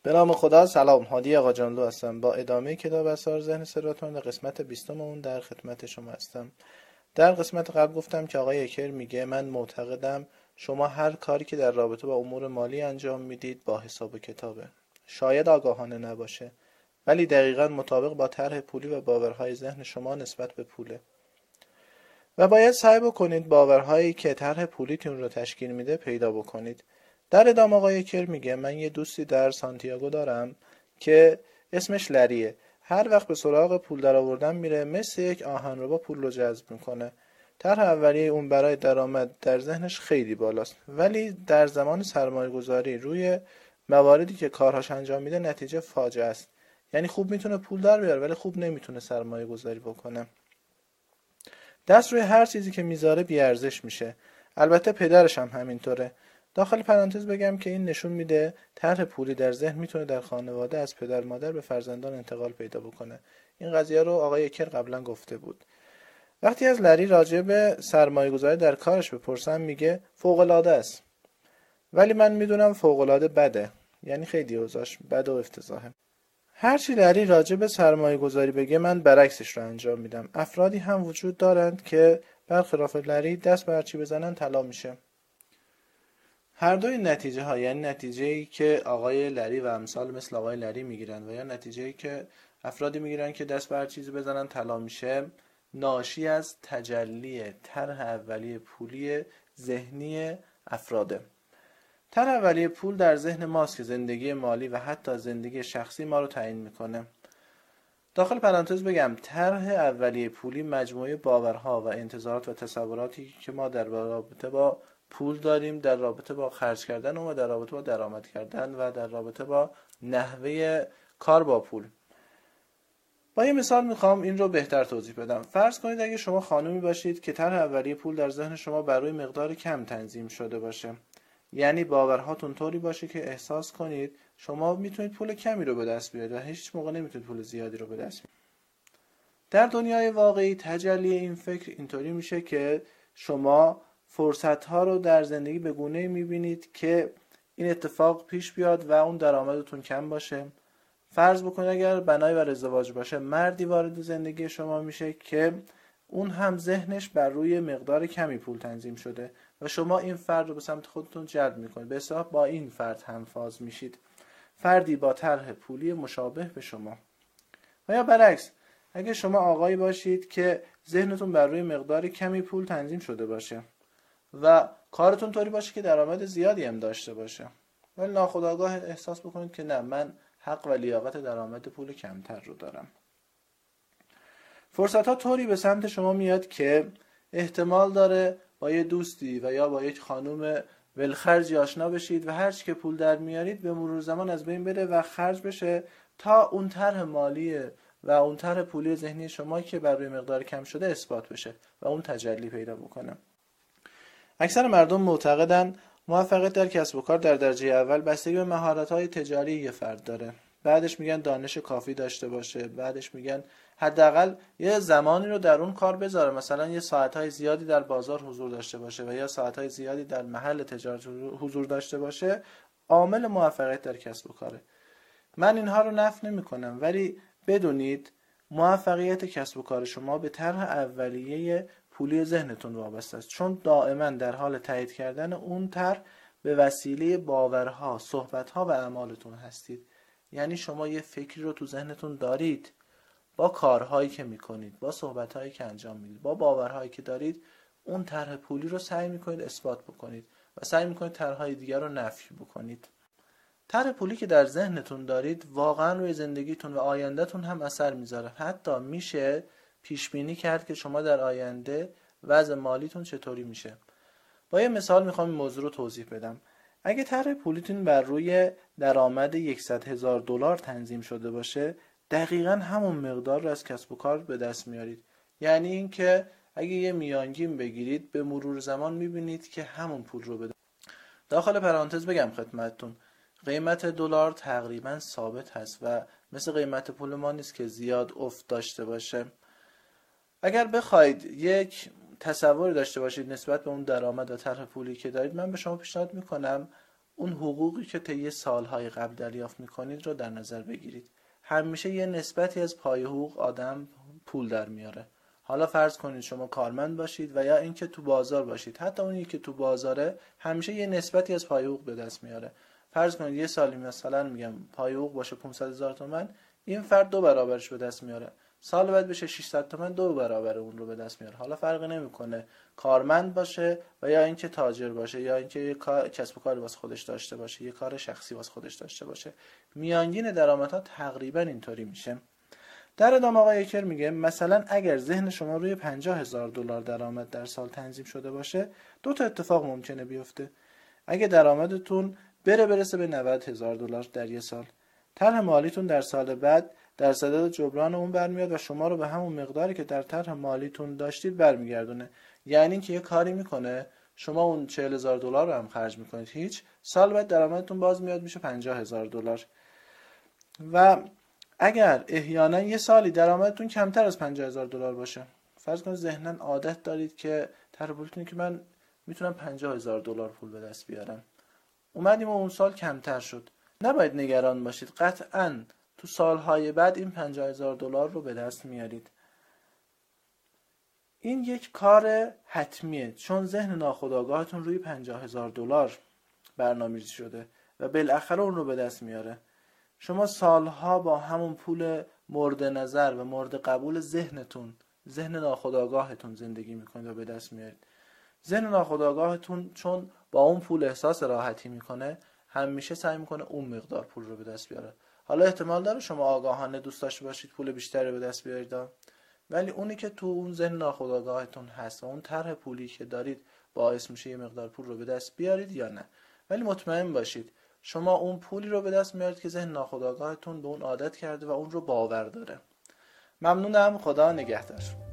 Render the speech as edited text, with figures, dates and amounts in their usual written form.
به نام خدا. سلام، هادی آقا جانلو هستم. با ادامه کتاب اسرار ذهن سراتون قسمت 20 اون در خدمت شما هستم. در قسمت قبل گفتم که آقای اکر میگه من معتقدم شما هر کاری که در رابطه با امور مالی انجام میدید با حساب و کتابه. شاید آگاهانه نباشه، ولی دقیقاً مطابق با طرح پولی و باورهای ذهن شما نسبت به پوله. و باید سعی بکنید باورهایی که طرح پولیتون رو تشکیل میده پیدا بکنید. در ادامه آقای کر میگه من یه دوستی در سانتیاگو دارم که اسمش لریه. هر وقت به سراغ پول در آوردن میره مثل یک آهنربا پول رو جذب میکنه. طرح اولیه اون برای درآمد در ذهنش خیلی بالاست، ولی در زمان سرمایه گذاری روی مواردی که کارهاش انجام میده نتیجه فاجعه است. یعنی خوب میتونه پول در بیاره ولی خوب نمیتونه سرمایه گذاری بکنه. دست روی هر چیزی که میذاره بیارزش میشه. البته پدرش هم همینطوره. داخل پرانتز بگم که این نشون میده طرح پولی در ذهن میتونه در خانواده از پدر مادر به فرزندان انتقال پیدا بکنه. این قضیه رو آقای کر قبلا گفته بود. وقتی از لری راجع به سرمایه گذاری در کارش بپرسم میگه فوق‌العاده است. ولی من میدونم فوق‌العاده بده. یعنی خیلی اوضاعش بد و افتضاحه. هرچی لری راجع به سرمایه گذاری بگه من برعکسش رو انجام میدم. افرادی هم وجود دارند که برخلاف لری دست به هرچی بزنن طلا میشه. هر دوی نتیجه ها، یعنی نتیجه‌ای که آقای لری و امثال مثل آقای لری میگیرن و یا نتیجه‌ای که افرادی میگیرن که دست به هر چیزی بزنن طلا میشه، ناشی از تجلی طرح اولیه پولی ذهنی افراده. طرح اولیه پول در ذهن ماست که زندگی مالی و حتی زندگی شخصی ما رو تعیین میکنه. داخل پرانتز بگم طرح اولیه پولی مجموعه باورها و انتظارات و تصوراتی که ما در رابطه با پول داریم، در رابطه با خرج کردن و در رابطه با درآمد کردن و در رابطه با نحوه کار با پول. با یه مثال میخوام این رو بهتر توضیح بدم. فرض کنید اگه شما خانومی باشید که طرح اولیه پول در ذهن شما بر روی مقدار کم تنظیم شده باشه. یعنی باورهاتون طوری باشه که احساس کنید شما میتونید پول کمی رو به دست بیارید و هیچ موقع نمیتونید پول زیادی رو به دست بیارید. در دنیای واقعی تجلی این فکر اینطوری میشه که شما فرصت‌ها رو در زندگی به گونه‌ای می‌بینید که این اتفاق پیش بیاد و اون درآمدتون کم باشه. فرض بکنید اگر بنای بر ازدواج باشه، مردی وارد زندگی شما میشه که اون هم ذهنش بر روی مقدار کمی پول تنظیم شده و شما این فرد رو به سمت خودتون جلب میکنید. به اصطلاح با این فرد همفاز میشید. فردی با طرح پولی مشابه به شما. و یا برعکس، اگه شما آقایی باشید که ذهنتون بر روی مقدار کمی پول تنظیم شده باشه و کارتون طوری باشه که درآمد زیادی هم داشته باشه، ولی ناخودآگاه احساس بکنید که نه، من حق و لیاقت درآمد پول کمتر رو دارم. فرصت ها طوری به سمت شما میاد که احتمال داره با یه دوستی و یا با یک خانوم ولخرجی آشنا بشید و هر چی که پول در میارید به مرور زمان از بین بره و خرج بشه تا اون طرح مالی و اون طرح پولی ذهنی شما که بر روی مقدار کم شده اثبات بشه و اون تجلی پیدا بکنه. اکثر مردم معتقدن موفقیت در کسب و کار در درجه اول بستگی به مهارت‌های تجاری یه فرد داره. بعدش میگن دانش کافی داشته باشه، بعدش میگن حداقل یه زمانی رو در اون کار بذاره، مثلا یه ساعت‌های زیادی در بازار حضور داشته باشه و یا ساعت‌های زیادی در محل تجارت حضور داشته باشه، عامل موفقیت در کسب و کاره. من اینها رو نفی نمی‌کنم، ولی بدونید موفقیت کسب و کار شما به طرح اولیه پولی ذهنتون وابسته است، چون دائما در حال تایید کردن اون طرح به وسیله باورها، صحبت‌ها و اعمالتون هستید. یعنی شما یه فکری رو تو ذهنتون دارید، با کارهایی که میکنید، با صحبت‌هایی که انجام میدید، با باورهایی که دارید، اون طرح پولی رو سعی میکنید اثبات بکنید و سعی میکنید طرح‌های دیگر رو نفی بکنید. طرح پولی که در ذهنتون دارید واقعا روی زندگیتون و آیندهتون هم اثر میذاره. حتی میشه پیش بینی کرد که شما در آینده وضع مالیتون چطوری میشه. با یه مثال میخوام این موضوع رو توضیح بدم. اگه طرح پولیتون بر روی درآمد $100,000 تنظیم شده باشه، دقیقاً همون مقدار رو از کسب و کار به دست میارید. یعنی این که اگه یه میانگین بگیرید به مرور زمان میبینید که همون پول رو بده. داخل پرانتز بگم خدمتتون قیمت دلار تقریباً ثابت هست و مثل قیمت پول ما نیست که زیاد افت داشته باشه. اگر بخواید یک تصوری داشته باشید نسبت به اون درآمد و طرح پولی که دارید، من به شما پیشنهاد میکنم اون حقوقی که طی سالهای قبل دریافت میکنید رو در نظر بگیرید. همیشه یه نسبتی از پای حقوق آدم پول در میاره. حالا فرض کنید شما کارمند باشید و یا اینکه تو بازار باشید، حتی اونی که تو بازاره همیشه یه نسبتی از پای حقوق به دست میاره. فرض کنید یه سالی مثلا میگم پای حقوق باشه 500,000 تومان، این فرد 2 برابرش به دست میاره. سال بعد بشه 600 تومان، 2 برابر اون رو به دست میاره. حالا فرقی نمیکنه کارمند باشه و یا اینکه تاجر باشه یا اینکه یه کسب و کاری واسه خودش داشته باشه، یه کار شخصی واسه خودش داشته باشه، میانگین درآمدها تقریبا اینطوری میشه. در ادامه آقای یکر میگه مثلا اگر ذهن شما روی 50,000 دلار درآمد در سال تنظیم شده باشه، 2 تا اتفاق ممکنه بیفته. اگه درآمدتون برسه به 90,000 دلار در یه سال، طرح مالیتون در سال بعد در صدد جبران اون برمیاد و شما رو به همون مقداری که در طرح مالیتون داشتید برمیگردونه. یعنی اینکه یه کاری میکنه شما اون 40,000 دلار رو هم خرج میکنید، هیچ، سال بعد درآمدتون باز میاد میشه 50,000 دلار. و اگر احیانا یه سالی درآمدتون کمتر از 50,000 دلار باشه، فرض کنید ذهناً عادت دارید که طرح پولتون که من میتونم 50,000 دلار پول به دست بیارم، اومدیم و اون سال کمتر شد، نباید نگران باشید، قطعاً تو سالهای بعد این 50,000 دلار رو به دست میارید. این یک کار حتمیه، چون ذهن ناخودآگاهتون روی 50,000 دلار برنامه‌ریزی شده و بالاخره اون رو به دست میاره. شما سالها با همون پول مورد نظر و مورد قبول ذهنتون، ذهن ناخودآگاهتون زندگی میکنید و به دست میارید. ذهن ناخودآگاهتون چون با اون پول احساس راحتی میکنه، همیشه سعی میکنه اون مقدار پول رو به دست بیاره. حالا احتمال داره شما آگاهانه دوست داشته باشید پول بیشتری به دست بیارید، ولی اونی که تو اون ذهن ناخودآگاهتون هست و اون طرح پولی که دارید باعث میشه یه مقدار پول رو به دست بیارید یا نه. ولی مطمئن باشید شما اون پولی رو به دست میارید که ذهن ناخودآگاهتون به اون عادت کرده و اون رو باور داره. ممنونم، خدا نگهدار.